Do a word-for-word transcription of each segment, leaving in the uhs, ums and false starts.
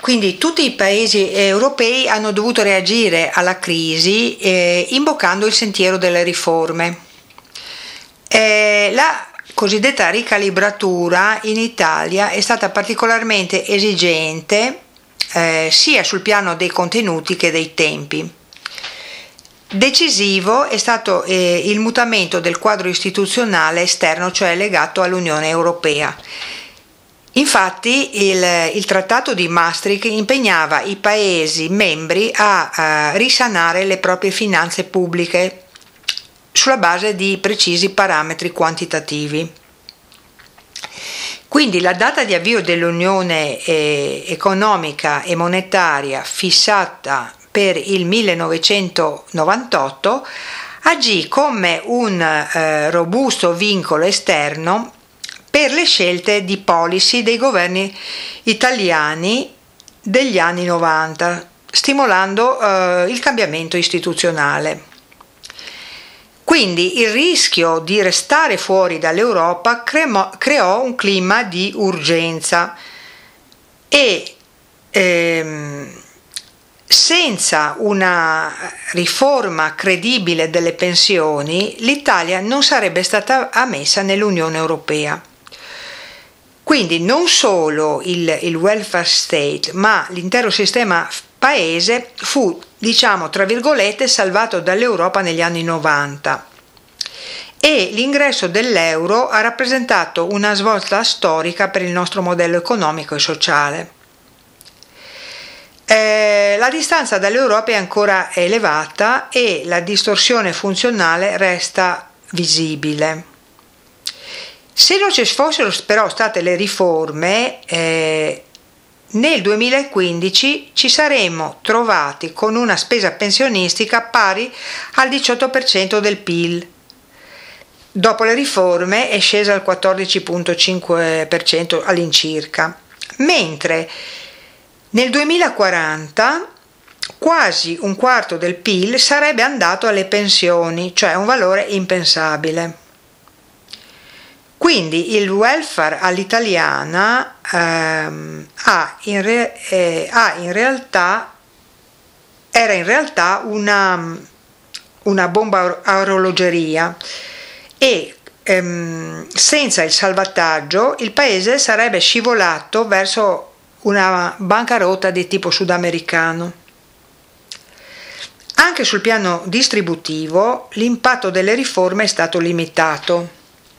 Quindi tutti i paesi europei hanno dovuto reagire alla crisi eh, imboccando il sentiero delle riforme. Eh, la cosiddetta ricalibratura in Italia è stata particolarmente esigente eh, sia sul piano dei contenuti che dei tempi. Decisivo è stato eh, il mutamento del quadro istituzionale esterno, cioè legato all'Unione Europea. Infatti il, il Trattato di Maastricht impegnava i Paesi membri a, a risanare le proprie finanze pubbliche sulla base di precisi parametri quantitativi. Quindi la data di avvio dell'Unione eh, economica e monetaria fissata per il millenovecentonovantotto agì come un eh, robusto vincolo esterno per le scelte di policy dei governi italiani degli anni novanta, stimolando eh, il cambiamento istituzionale. Quindi il rischio di restare fuori dall'Europa creò, creò un clima di urgenza e ehm, senza una riforma credibile delle pensioni l'Italia non sarebbe stata ammessa nell'Unione Europea. Quindi non solo il, il welfare state, ma l'intero sistema paese fu, diciamo, tra virgolette, salvato dall'Europa negli anni novanta e l'ingresso dell'euro ha rappresentato una svolta storica per il nostro modello economico e sociale. Eh, la distanza dall'Europa è ancora elevata e la distorsione funzionale resta visibile. Se non ci fossero però state le riforme, eh, nel duemilaquindici ci saremmo trovati con una spesa pensionistica pari al diciotto per cento del P I L. Dopo le riforme è scesa al quattordici virgola cinque per cento all'incirca, mentre nel duemilaquaranta quasi un quarto del P I L sarebbe andato alle pensioni, cioè un valore impensabile. Quindi il welfare all'italiana ehm, ha, in re, eh, ha in realtà era in realtà una, una bomba a orologeria e ehm, senza il salvataggio il paese sarebbe scivolato verso una bancarotta di tipo sudamericano. Anche sul piano distributivo l'impatto delle riforme è stato limitato.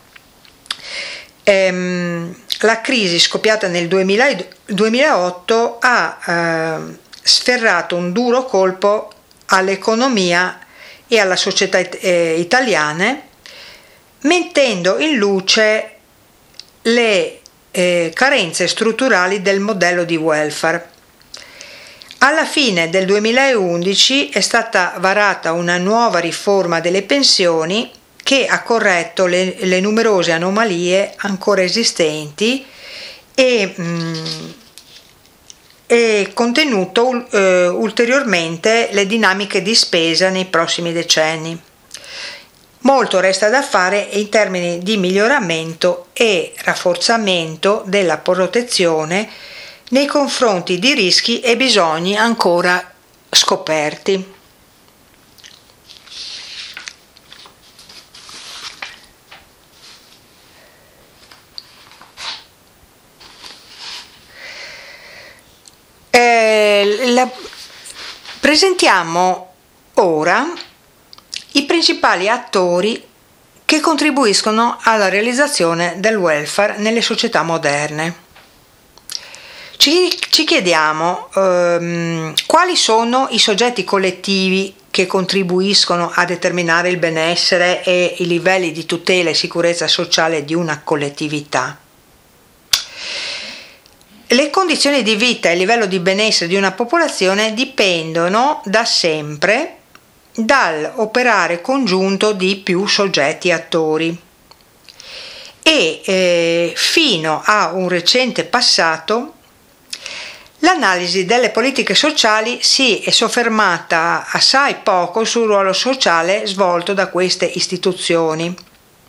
Ehm, la crisi scoppiata nel duemila, duemilaotto ha eh, sferrato un duro colpo all'economia e alla società eh, italiane, mettendo in luce le eh, carenze strutturali del modello di welfare. Alla fine del duemilaundici è stata varata una nuova riforma delle pensioni che ha corretto le, le numerose anomalie ancora esistenti e, mh, e contenuto eh, ulteriormente le dinamiche di spesa nei prossimi decenni. Molto resta da fare in termini di miglioramento e rafforzamento della protezione nei confronti di rischi e bisogni ancora scoperti. Eh, la, presentiamo ora i principali attori che contribuiscono alla realizzazione del welfare nelle società moderne. Ci, ci chiediamo ehm, quali sono i soggetti collettivi che contribuiscono a determinare il benessere e i livelli di tutela e sicurezza sociale di una collettività. Le condizioni di vita e il livello di benessere di una popolazione dipendono da sempre dall'operare congiunto di più soggetti attori e eh, fino a un recente passato l'analisi delle politiche sociali si è soffermata assai poco sul ruolo sociale svolto da queste istituzioni.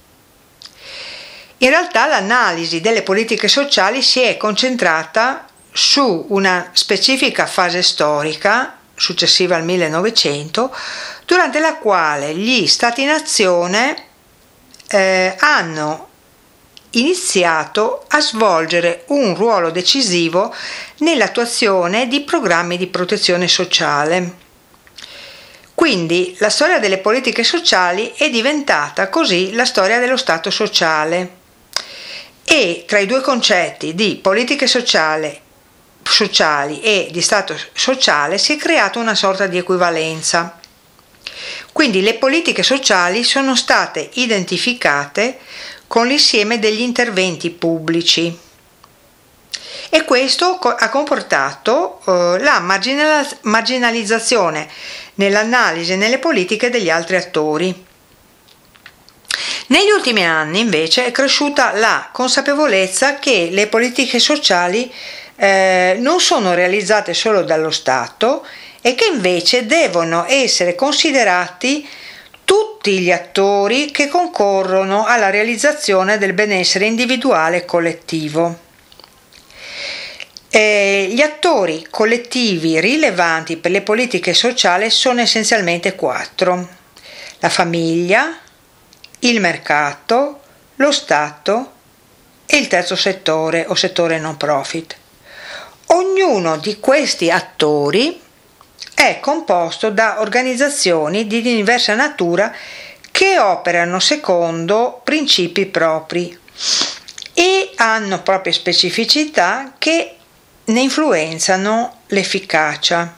In realtà l'analisi delle politiche sociali si è concentrata su una specifica fase storica successiva al millenovecento, durante la quale gli Stati-nazione eh, hanno iniziato a svolgere un ruolo decisivo nell'attuazione di programmi di protezione sociale. Quindi la storia delle politiche sociali è diventata così la storia dello Stato sociale, e tra i due concetti di politiche sociali, sociali e di Stato sociale si è creata una sorta di equivalenza. Quindi le politiche sociali sono state identificate con l'insieme degli interventi pubblici, e questo ha comportato eh, la marginal- marginalizzazione nell'analisi e nelle politiche degli altri attori. Negli ultimi anni invece è cresciuta la consapevolezza che le politiche sociali eh, non sono realizzate solo dallo Stato e che invece devono essere considerati tutti gli attori che concorrono alla realizzazione del benessere individuale e collettivo. Eh, gli attori collettivi rilevanti per le politiche sociali sono essenzialmente quattro: la famiglia, il mercato, lo Stato e il terzo settore o settore non profit. Ognuno di questi attori è composto da organizzazioni di diversa natura che operano secondo principi propri e hanno proprie specificità che ne influenzano l'efficacia.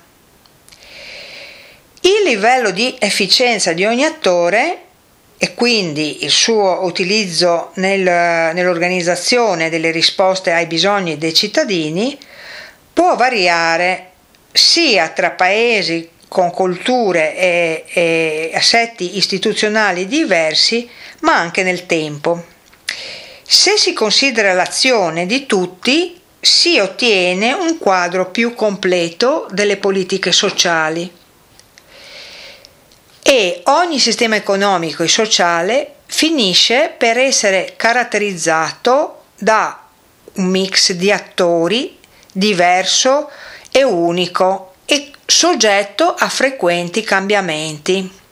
Il livello di efficienza di ogni attore e quindi il suo utilizzo nel, nell'organizzazione delle risposte ai bisogni dei cittadini può variare sia tra paesi con culture e, e assetti istituzionali diversi, ma anche nel tempo. Se si considera l'azione di tutti, si ottiene un quadro più completo delle politiche sociali. E ogni sistema economico e sociale finisce per essere caratterizzato da un mix di attori diverso e unico e soggetto a frequenti cambiamenti.